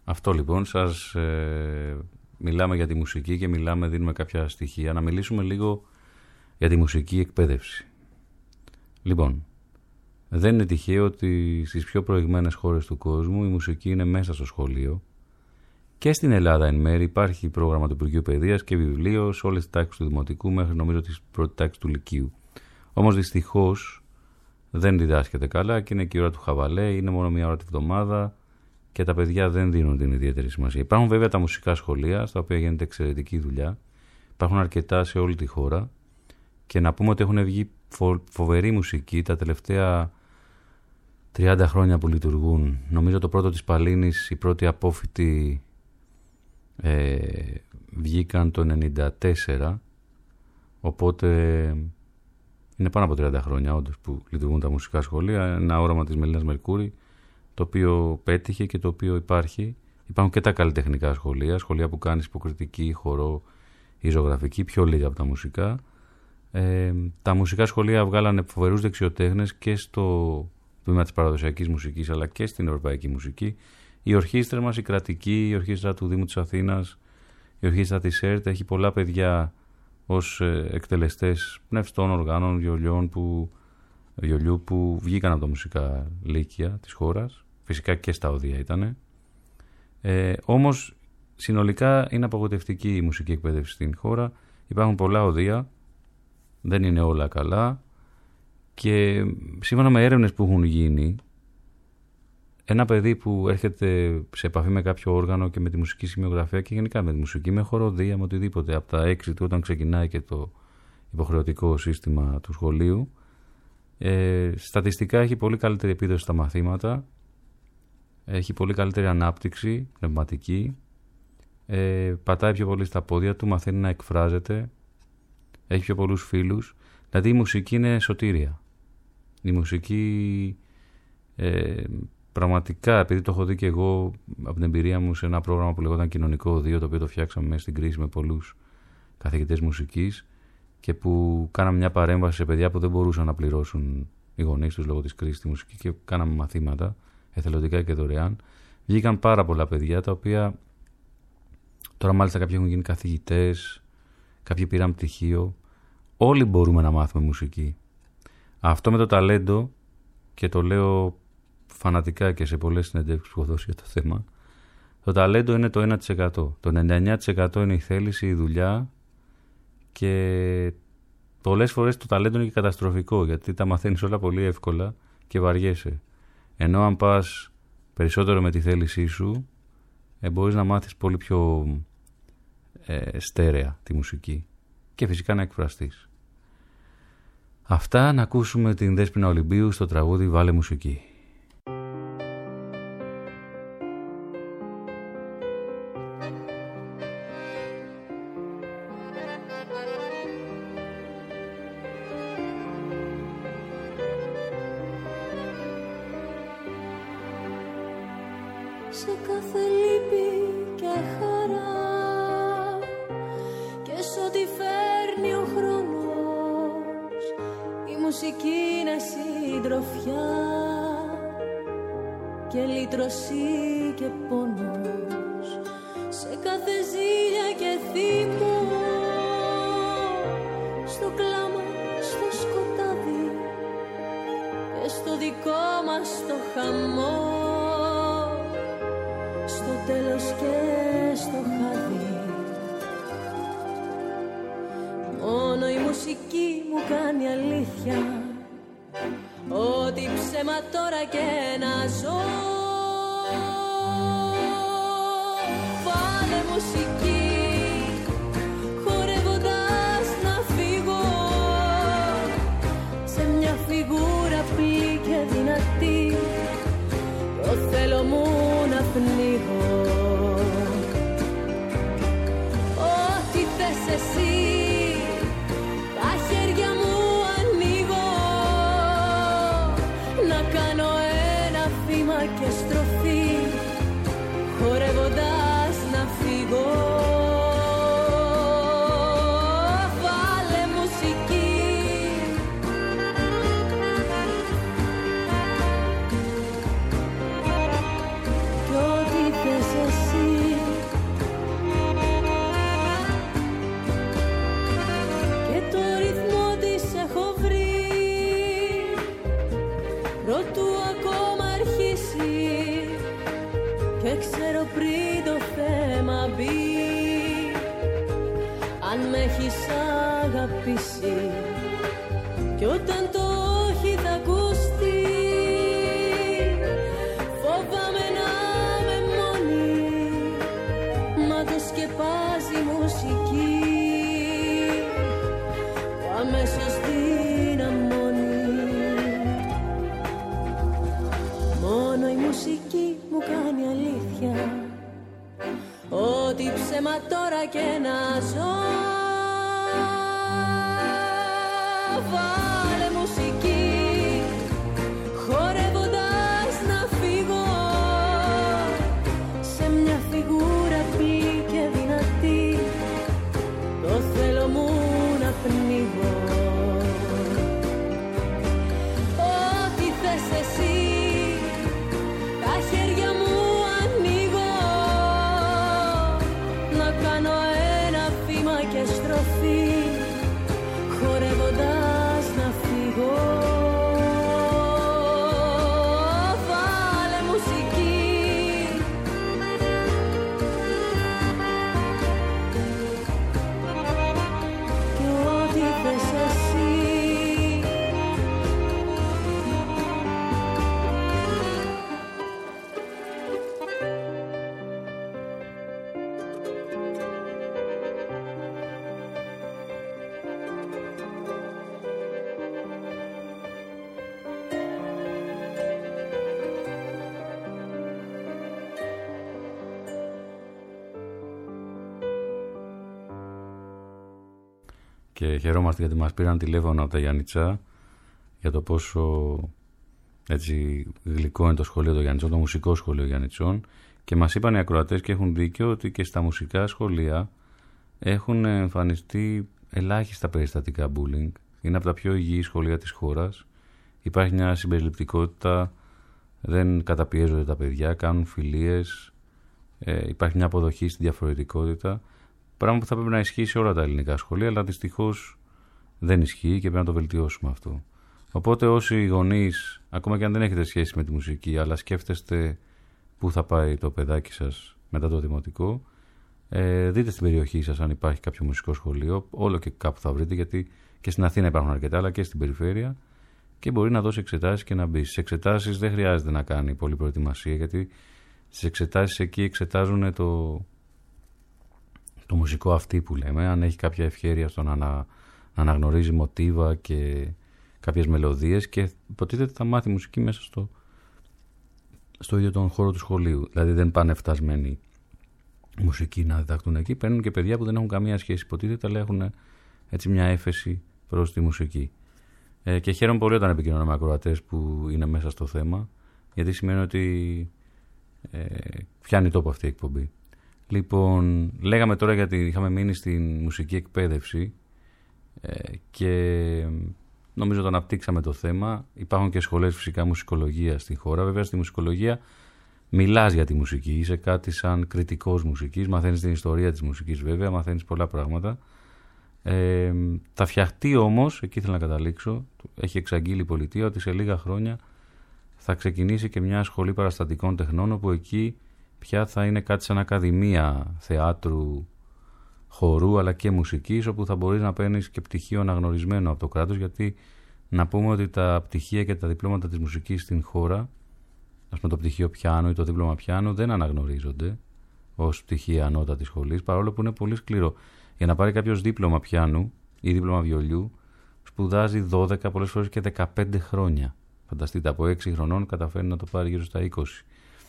Αυτό λοιπόν, σας μιλάμε για τη μουσική και δίνουμε κάποια στοιχεία. Να μιλήσουμε λίγο για τη μουσική εκπαίδευση. Λοιπόν, δεν είναι τυχαίο ότι στις πιο προηγμένες χώρες του κόσμου η μουσική είναι μέσα στο σχολείο. Και στην Ελλάδα εν μέρει υπάρχει πρόγραμμα του Υπουργείου Παιδείας και βιβλίο σε όλες τις τάξεις του Δημοτικού μέχρι νομίζω τις πρώτη τάξη του Λυκείου. Όμως δυστυχώς δεν διδάσκεται καλά και είναι και η ώρα του χαβαλέ, είναι μόνο μία ώρα τη βδομάδα και τα παιδιά δεν δίνουν την ιδιαίτερη σημασία. Υπάρχουν βέβαια τα μουσικά σχολεία, στα οποία γίνεται εξαιρετική δουλειά. Υπάρχουν αρκετά σε όλη τη χώρα και να πούμε ότι έχουν βγει φοβερή μουσική τα τελευταία 30 χρόνια που λειτουργούν. Νομίζω το πρώτο της Παλίνης, οι πρώτοι απόφοιτοι βγήκαν το 1994, οπότε είναι πάνω από 30 χρόνια όντως που λειτουργούν τα μουσικά σχολεία. Ένα όραμα της Μελίνας Μερκούρη, το οποίο πέτυχε και το οποίο υπάρχει. Υπάρχουν και τα καλλιτεχνικά σχολεία, σχολεία που κάνεις υποκριτική, χορό ή ζωγραφική, πιο λίγα από τα μουσικά. Τα μουσικά σχολεία βγάλανε φοβερούς δεξιοτέχνες και στο τμήμα της παραδοσιακής μουσικής αλλά και στην ευρωπαϊκή μουσική. Η ορχήστρα μας, η κρατική, η ορχήστρα του Δήμου της Αθήνας, η ορχήστρα της ΕΡΤ έχει πολλά παιδιά ως εκτελεστές πνευστών οργάνων, βιολιού που βγήκαν από τα μουσικά λύκεια της χώρας. Φυσικά και στα οδεία ήτανε. Όμως συνολικά είναι απογοητευτική η μουσική εκπαίδευση στην χώρα. Υπάρχουν πολλά οδεία, δεν είναι όλα καλά και σύμφωνα με έρευνες που έχουν γίνει, ένα παιδί που έρχεται σε επαφή με κάποιο όργανο και με τη μουσική σημειογραφία και γενικά με τη μουσική, με χοροδία, με οτιδήποτε, από τα 6 του όταν ξεκινάει και το υποχρεωτικό σύστημα του σχολείου, στατιστικά έχει πολύ καλύτερη επίδοση στα μαθήματα, έχει πολύ καλύτερη ανάπτυξη πνευματική, πατάει πιο πολύ στα πόδια του, μαθαίνει να εκφράζεται, έχει πιο πολλούς φίλους. Δηλαδή η μουσική είναι σωτήρια. Η μουσική πραγματικά, επειδή το έχω δει και εγώ από την εμπειρία μου σε ένα πρόγραμμα που λεγόταν Κοινωνικό Οδείο, το οποίο το φτιάξαμε μέσα στην κρίση με πολλούς καθηγητές μουσικής και που κάναμε μια παρέμβαση σε παιδιά που δεν μπορούσαν να πληρώσουν οι γονείς τους λόγω της κρίσης στη μουσική και κάναμε μαθήματα εθελοντικά και δωρεάν. Βγήκαν πάρα πολλά παιδιά τα οποία τώρα μάλιστα κάποιοι έχουν γίνει καθηγητές, κάποιοι πήραν πτυχίο. Όλοι μπορούμε να μάθουμε μουσική. Αυτό με το ταλέντο, και το λέω φανατικά και σε πολλές συνεντεύξεις που έχω δώσει για το θέμα, το ταλέντο είναι το 1%. Το 99% είναι η θέληση, η δουλειά και πολλές φορές το ταλέντο είναι και καταστροφικό γιατί τα μαθαίνεις όλα πολύ εύκολα και βαριέσαι. Ενώ αν πας περισσότερο με τη θέλησή σου μπορείς να μάθεις πολύ πιο στέρεα τη μουσική και φυσικά να εκφραστείς. Αυτά, να ακούσουμε την Δέσποινα Ολυμπίου στο τραγούδι «Βάλε μουσική». Σε κάθε λύπη και χαρά και σ' ό,τι φέρνει ο χρόνος, η μουσική είναι συντροφιά και λύτρωση και πόνος. Σε κάθε ζήλια και θυμό, στο κλάμα, στο σκοτάδι και στο δικό μας το χαμό, στο τέλος και στο χάδι. Μόνο η μουσική μου κάνει αλήθεια, ό,τι ψέμα τώρα και να ζω. Βάλε μουσική, χορεύοντας να φύγω σε μια φιγούρα απλή και δυνατή, το θέλω μου να πνίγω. Ό,τι θες εσύ, τα χέρια μου ανοίγω, να κάνω ένα βήμα και στροφή, χορεύοντας να φύγω. Κι όταν το όχι θα ακουστεί, φοβάμαι να είμαι μόνη. Μα το σκεπάζει η μουσική που αμέσως δυναμώνει. Μόνο η μουσική μου κάνει αλήθεια, ό,τι ψέμα τώρα και να ζω. Βάλε μουσική, χορεύοντας να φύγω σε μια φιγούρα απλή και δυνατή, το θέλω μου να πνίγω. Ό,τι θες εσύ, τα χέρια μου ανοίγω, να κάνω ένα βήμα και στροφή, χορεύοντας να φύγω. Βάλε μουσική, κι ό,τι θες εσύ. Και χαιρόμαστε γιατί μας πήραν τηλέφωνο από τα Γιάννητσά για το πόσο έτσι γλυκό είναι το σχολείο των Γιάννητσών, το μουσικό σχολείο Γιάννητσών, και μας είπαν οι ακροατές και έχουν δίκιο ότι και στα μουσικά σχολεία έχουν εμφανιστεί ελάχιστα περιστατικά bullying. Είναι από τα πιο υγιή σχολεία της χώρας. Υπάρχει μια συμπεριληπτικότητα, δεν καταπιέζονται τα παιδιά, κάνουν φιλίες, υπάρχει μια αποδοχή στη διαφορετικότητα. Πράγμα που θα πρέπει να ισχύει σε όλα τα ελληνικά σχολεία, αλλά δυστυχώς δεν ισχύει και πρέπει να το βελτιώσουμε αυτό. Οπότε όσοι γονείς, ακόμα και αν δεν έχετε σχέση με τη μουσική, αλλά σκέφτεστε πού θα πάει το παιδάκι σας μετά το δημοτικό, δείτε στην περιοχή σας αν υπάρχει κάποιο μουσικό σχολείο, όλο και κάπου θα βρείτε, γιατί και στην Αθήνα υπάρχουν αρκετά, αλλά και στην περιφέρεια, και μπορεί να δώσει εξετάσεις και να μπει. Στις εξετάσεις δεν χρειάζεται να κάνει πολλή προετοιμασία, γιατί στις εξετάσεις εκεί εξετάζουν το μουσικό αυτή που λέμε, αν έχει κάποια ευχέρεια στο να αναγνωρίζει μοτίβα και κάποιες μελωδίες, και υποτίθεται θα μάθει μουσική μέσα στο ίδιο τον χώρο του σχολείου. Δηλαδή δεν πάνε φτασμένοι μουσική να διδαχτούν εκεί, παίρνουν και παιδιά που δεν έχουν καμία σχέση υποτίθεται, αλλά έχουν έτσι μια έφεση προς τη μουσική. Και χαίρομαι πολύ όταν επικοινωνώ με ακροατές που είναι μέσα στο θέμα, γιατί σημαίνει ότι πιάνει τόπο αυτή η εκπομπή. Λοιπόν, λέγαμε τώρα γιατί είχαμε μείνει στην μουσική εκπαίδευση και νομίζω το αναπτύξαμε το θέμα. Υπάρχουν και σχολές φυσικά μουσικολογίας στη χώρα. Βέβαια στη μουσικολογία μιλάς για τη μουσική, είσαι κάτι σαν κριτικός μουσικής, μαθαίνεις την ιστορία της μουσικής βέβαια, μαθαίνεις πολλά πράγματα. Θα φτιαχτεί όμως, εκεί θέλω να καταλήξω, έχει εξαγγείλει η πολιτεία ότι σε λίγα χρόνια θα ξεκινήσει και μια σχολή παραστατικών τεχνών, όπου εκεί πια θα είναι κάτι σαν ακαδημία θεάτρου, χορού αλλά και μουσικής, όπου θα μπορείς να παίρνεις και πτυχίο αναγνωρισμένο από το κράτος, γιατί να πούμε ότι τα πτυχία και τα διπλώματα της μουσικής στην χώρα, ας πούμε το πτυχίο πιάνου ή το δίπλωμα πιάνου, δεν αναγνωρίζονται ως πτυχία ανώτατης σχολής, παρόλο που είναι πολύ σκληρό. Για να πάρει κάποιος δίπλωμα πιάνου ή δίπλωμα βιολιού, σπουδάζει 12, πολλές φορές και 15 χρόνια. Φανταστείτε, από 6 χρονών καταφέρει να το πάρει γύρω στα 20.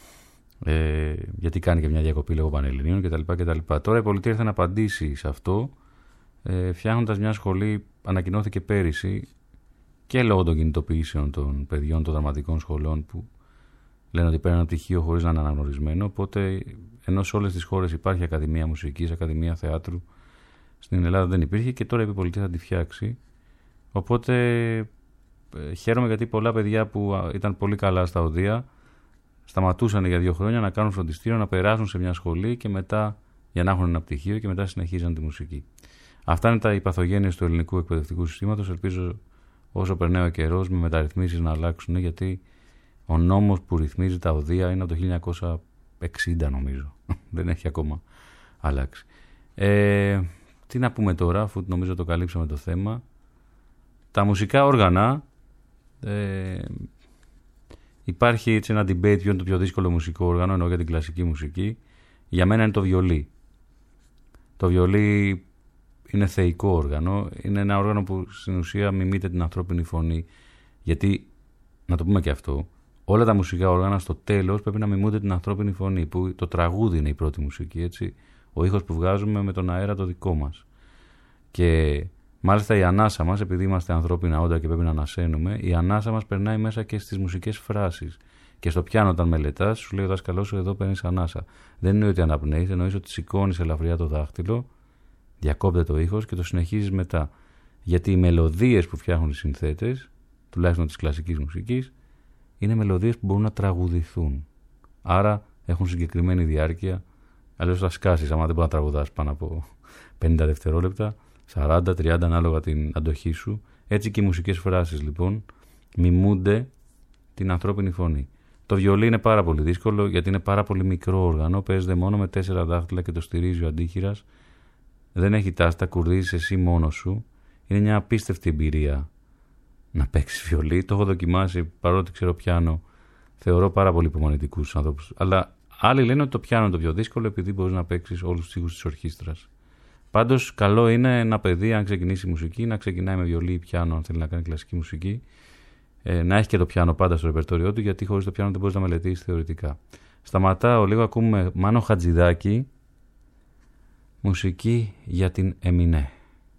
Γιατί κάνει και μια διακοπή λόγω πανελληνίων κτλ. Τώρα η πολιτεία ήρθε να απαντήσει σε αυτό, φτιάχνοντας μια σχολή, ανακοινώθηκε πέρυσι, και λόγω των κινητοποιήσεων των παιδιών των δραματικών σχολών που λένε ότι παίρνουν ένα πτυχίο χωρίς να είναι αναγνωρισμένο. Οπότε, ενώ σε όλες τις χώρες υπάρχει Ακαδημία Μουσικής, Ακαδημία Θεάτρου, στην Ελλάδα δεν υπήρχε και τώρα η πολιτεία θα τη φτιάξει. Οπότε χαίρομαι γιατί πολλά παιδιά που ήταν πολύ καλά στα οδεία σταματούσαν για 2 χρόνια να κάνουν φροντιστήριο, να περάσουν σε μια σχολή και μετά για να έχουν ένα πτυχίο και μετά συνεχίζαν τη μουσική. Αυτά είναι οι παθογένειες του ελληνικού εκπαιδευτικού συστήματος. Ελπίζω όσο περνάει ο καιρός με μεταρρυθμίσεις να αλλάξουν, γιατί ο νόμος που ρυθμίζει τα οδεία είναι από το 1960 νομίζω. Δεν έχει ακόμα αλλάξει. Τι να πούμε τώρα, αφού νομίζω το καλύψαμε το θέμα. Τα μουσικά όργανα, υπάρχει έτσι ένα debate ποιο είναι το πιο δύσκολο μουσικό όργανο, εννοώ για την κλασική μουσική. Για μένα είναι το βιολί. Το βιολί είναι θεϊκό όργανο, είναι ένα όργανο που στην ουσία μιμείται την ανθρώπινη φωνή. Γιατί, να το πούμε και αυτό, όλα τα μουσικά όργανα στο τέλος πρέπει να μιμούνται την ανθρώπινη φωνή, που το τραγούδι είναι η πρώτη μουσική, έτσι. Ο ήχος που βγάζουμε με τον αέρα το δικό μας. Και μάλιστα η ανάσα μας, επειδή είμαστε ανθρώπινα όντα και πρέπει να ανασένουμε, η ανάσα μας περνάει μέσα και στις μουσικές φράσεις. Και στο πιάνο, όταν μελετάς, σου λέει ο δάσκαλός σου: εδώ παίρνεις ανάσα. Δεν είναι ότι αναπνέεις, εννοείς ότι σηκώνεις ελαφριά το δάχτυλο, διακόπτεται το ήχος και το συνεχίζεις μετά. Γιατί οι μελωδίες που φτιάχνουν οι συνθέτες, τουλάχιστον της κλασικής μουσικής, είναι μελωδίες που μπορούν να τραγουδηθούν. Άρα έχουν συγκεκριμένη διάρκεια. Αλλιώς θα σκάσεις, άμα δεν μπορεί να τραγουδάς πάνω από 50 δευτερόλεπτα, 40, 30, ανάλογα την αντοχή σου. Έτσι και οι μουσικές φράσεις λοιπόν μιμούνται την ανθρώπινη φωνή. Το βιολί είναι πάρα πολύ δύσκολο γιατί είναι πάρα πολύ μικρό όργανο. Παίζεται μόνο με 4 δάχτυλα και το στηρίζει ο αντίχειρας. Δεν έχει τάστα, κουρδίζεις εσύ μόνος σου. Είναι μια απίστευτη εμπειρία να παίξεις βιολί. Το έχω δοκιμάσει, παρότι ξέρω πιάνο. Θεωρώ πάρα πολύ υπομονετικούς ανθρώπους. Αλλά άλλοι λένε ότι το πιάνο είναι το πιο δύσκολο επειδή μπορείς να παίξεις όλους τους ήχους της ορχήστρας. Πάντως, καλό είναι ένα παιδί, αν ξεκινήσει μουσική, να ξεκινάει με βιολί ή πιάνο, αν θέλει να κάνει κλασική μουσική. Να έχει και το πιάνο πάντα στο ρεπερτόριό του, γιατί χωρίς το πιάνο δεν μπορείς να μελετήσεις θεωρητικά. Σταματάω λίγο, ακούμε Μάνο Χατζηδάκη, μουσική για την Εμινέ.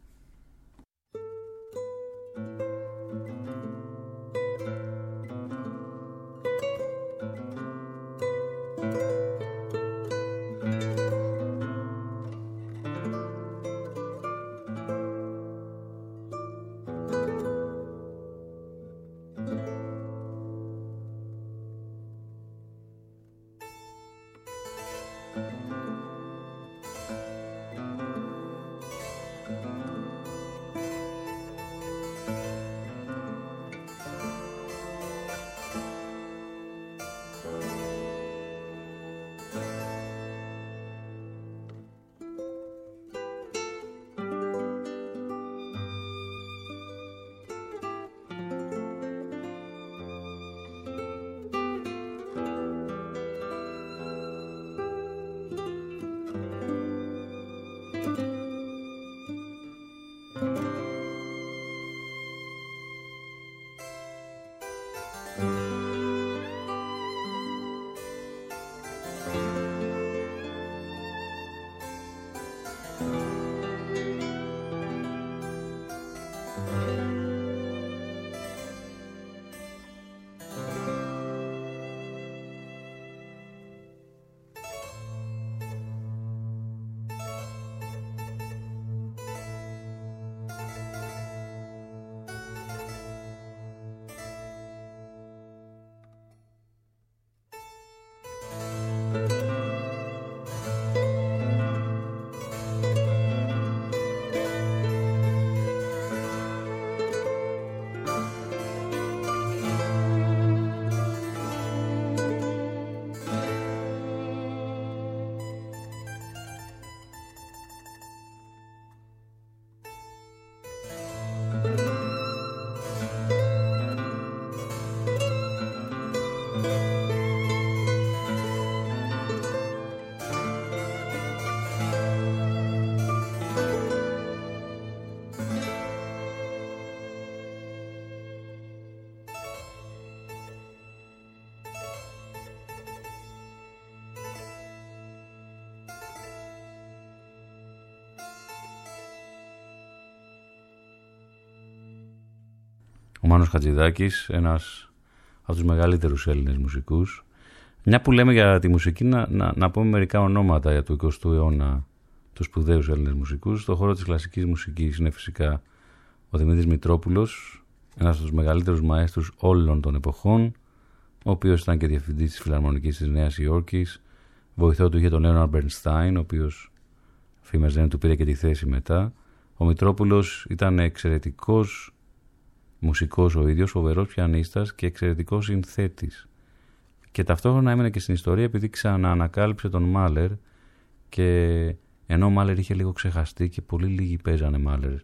Ο Μάνος Χατζηδάκης, ένας από τους μεγαλύτερους Έλληνες μουσικούς. Μια που λέμε για τη μουσική, να πούμε μερικά ονόματα του 20ου αιώνα, τους σπουδαίους Έλληνες μουσικούς. Στον χώρο της κλασικής μουσικής είναι φυσικά ο Δημήτρης Μητρόπουλος, ένας από τους μεγαλύτερους μαέστρους όλων των εποχών, ο οποίος ήταν και διευθυντής της Φιλαρμονικής της Νέας Υόρκης. Βοηθό του είχε τον Λέοναρντ Μπερνστάιν, ο οποίος φήμες λένε του πήρε και τη θέση μετά. Ο Μητρόπουλος ήταν εξαιρετικός μουσικός ο ίδιος, φοβερός πιανίστας και εξαιρετικός συνθέτης. Και ταυτόχρονα έμεινε και στην ιστορία επειδή ξαναανακάλυψε τον Μάλερ, και ενώ ο Μάλερ είχε λίγο ξεχαστεί και πολύ λίγοι παίζανε Μάλερ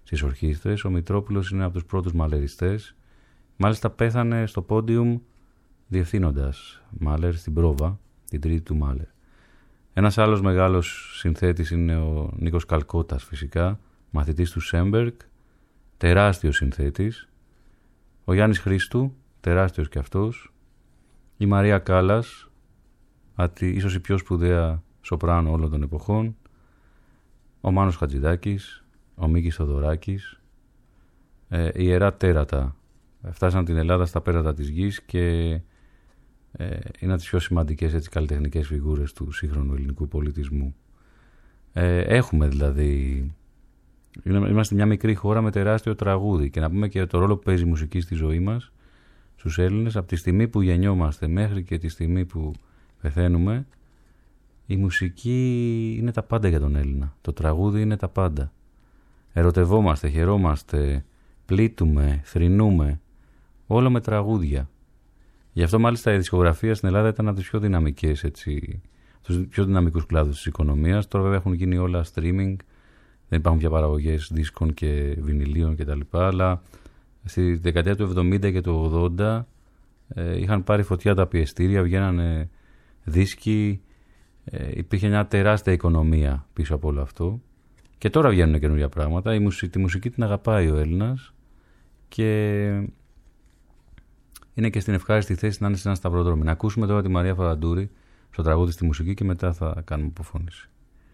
στις ορχήστρες. Ο Μητρόπουλος είναι από τους πρώτους μαλεριστές. Μάλιστα πέθανε στο πόντιουμ διευθύνοντας Μάλερ στην πρόβα, την τρίτη του Μάλερ. Ένας άλλος μεγάλος συνθέτης είναι ο Νίκος Καλκώτας, φυσικά, μαθητής του Σέμπεργκ, τεράστιος συνθέτης. Ο Γιάννης Χρήστου, τεράστιος κι αυτός. Η Μαρία Κάλλας, ίσως η πιο σπουδαία σοπράνο όλων των εποχών. Ο Μάνος Χατζηδάκης, ο Μίκης Θοδωράκης. Οι ιερά τέρατα φτάσαν την Ελλάδα στα πέρατα της γης και είναι από τις πιο σημαντικές καλλιτεχνικές φιγούρες του σύγχρονου ελληνικού πολιτισμού. Έχουμε δηλαδή... Είμαστε μια μικρή χώρα με τεράστιο τραγούδι και να πούμε και το ρόλο που παίζει η μουσική στη ζωή μας, στους Έλληνες, από τη στιγμή που γεννιόμαστε μέχρι και τη στιγμή που πεθαίνουμε. Η μουσική είναι τα πάντα για τον Έλληνα. Το τραγούδι είναι τα πάντα. Ερωτευόμαστε, χαιρόμαστε, πλήττουμε, θρηνούμε, όλο με τραγούδια. Γι' αυτό μάλιστα η δισκογραφία στην Ελλάδα ήταν από τις πιο δυναμικές, τους πιο δυναμικούς κλάδους της οικονομίας. Τώρα βέβαια έχουν γίνει όλα streaming, δεν υπάρχουν πια παραγωγές δίσκων και βινιλίων κτλ. Αλλά στη δεκαετία του 70 και του 80 είχαν πάρει φωτιά τα πιεστήρια, βγαίνανε δίσκοι, υπήρχε μια τεράστια οικονομία πίσω από όλο αυτό. Και τώρα βγαίνουν καινούργια πράγματα. Τη μουσική την αγαπάει ο Έλληνας και είναι και στην ευχάριστη θέση να είναι σε ένα σταυροδρόμι. Να ακούσουμε τώρα τη Μαρία Φαραντούρη στο τραγούδι στη μουσική και μετά θα κάνουμε αποφώνηση.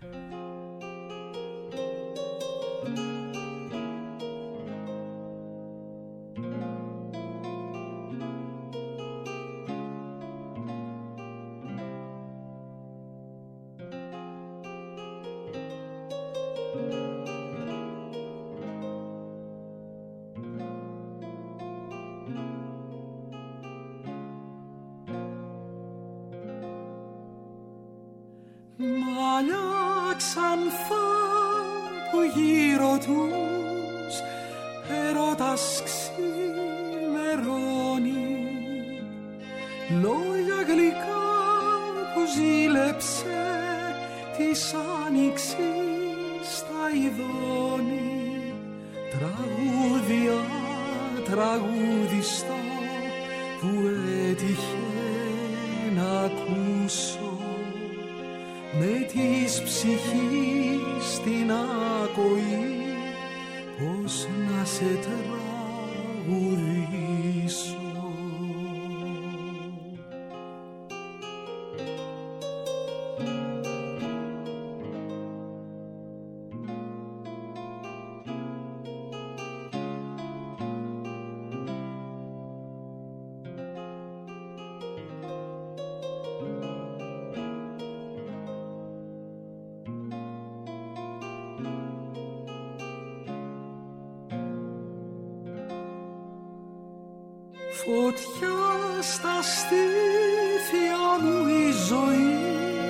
Φωτιά στα στήθια μου η ζωή,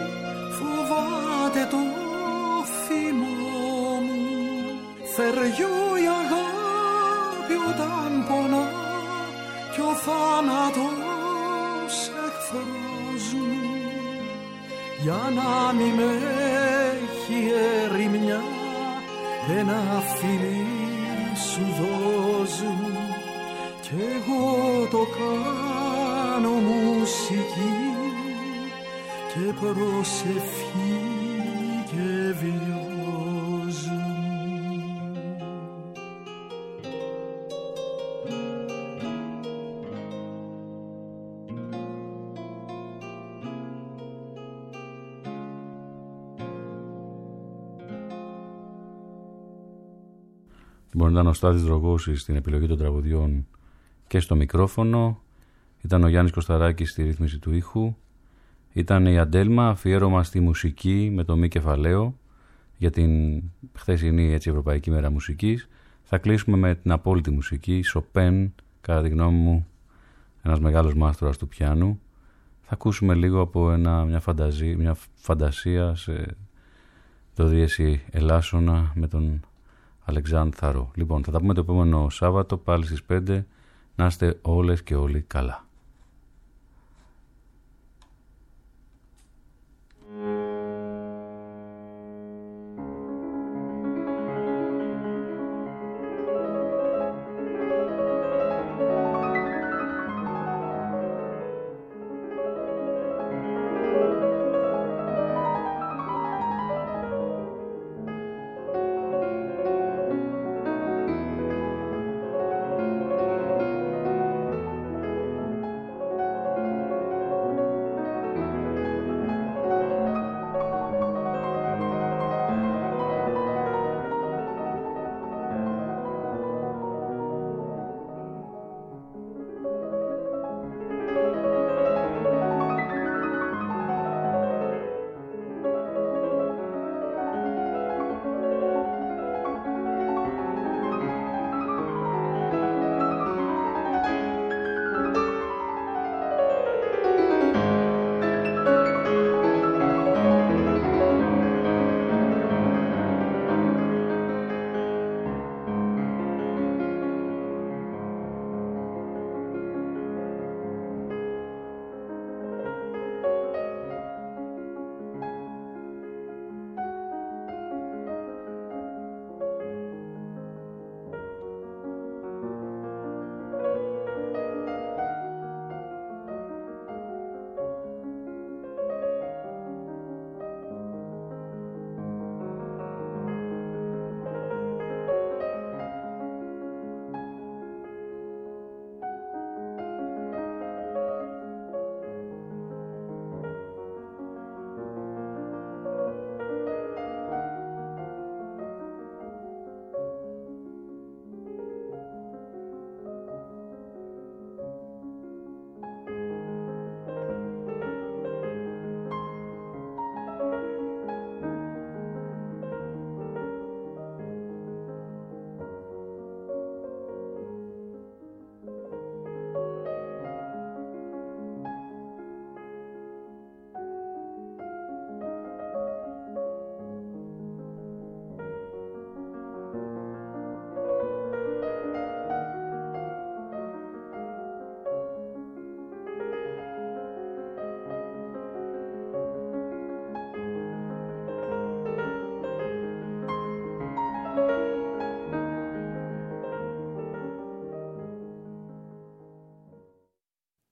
φοβάται το θυμό μου. Θεριό η αγάπη όταν πονά κι ο θάνατος εχθρός μου. Για να μη με έχει ερημιά, ένα φιλί σου δώσ' μου. Κι εγώ το κάνω μουσική και προσευχή και βιώσου. Μπορεί να ήταν ο Στάθης Δρογώσης στην επιλογή των τραγουδιών και στο μικρόφωνο, ήταν ο Γιάννης Κωσταράκης στη ρύθμιση του ήχου, ήταν η Αντέλμα, αφιέρωμα στη μουσική με το μη κεφαλαίο για την χθεσινή Ευρωπαϊκή Μέρα Μουσικής. Θα κλείσουμε με την απόλυτη μουσική, Σοπέν, κατά τη γνώμη μου ένας μεγάλος μάστορας του πιάνου. Θα ακούσουμε λίγο από μια φαντασία σε το δίεση ελάσσονα με τον Αλεξάνδρ Θαρό. Λοιπόν, θα τα πούμε το επόμενο Σάββατο πάλι στις 5. Να είστε όλες και όλοι καλά.